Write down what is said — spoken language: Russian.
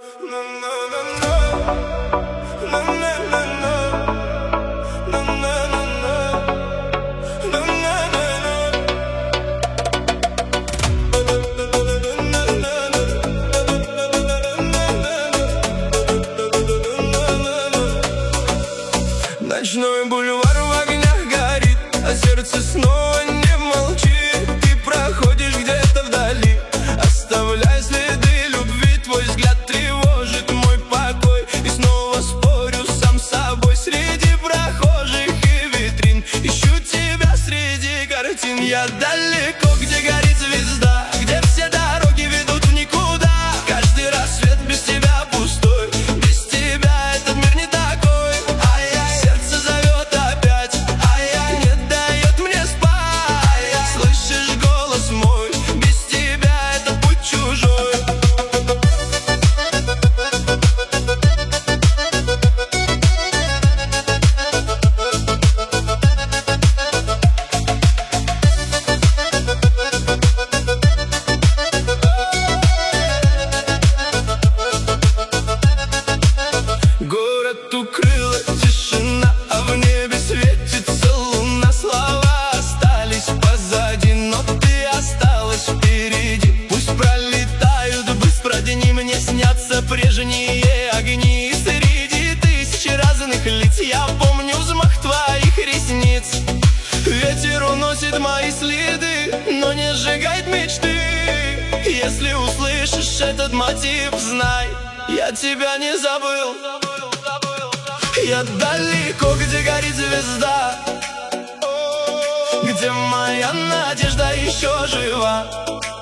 Ночной бульвар в огнях горит, а сердце снова не молчит. Ты проходишь где-то вдали, оставляя следы любви. Твой взгляд тревожит мой покой, и снова спорю сам с собой. Среди прохожих и витрин ищу тебя среди картин. Я далеко, где горит звезда, где все дороги ведут в никуда. Каждый рассвет без тебя пустой, без тебя этот мир не такой. Ай-яй, сердце зовет опять, ай-яй, не дает мне спать. Слышишь голос мой, без тебя этот путь чужой. Город укрыла тишина, а в небе светится луна. Слова остались позади, но ты осталась впереди. Пусть пролетают быстро дни, мне снятся прежние огни. И среди тысячи разных лиц я помню взмах твоих ресниц. Ветер уносит мои следы, но не сжигает мечты. Если услышишь этот мотив, знай, я тебя не забыл. Я далеко, где горит звезда, где моя надежда еще жива.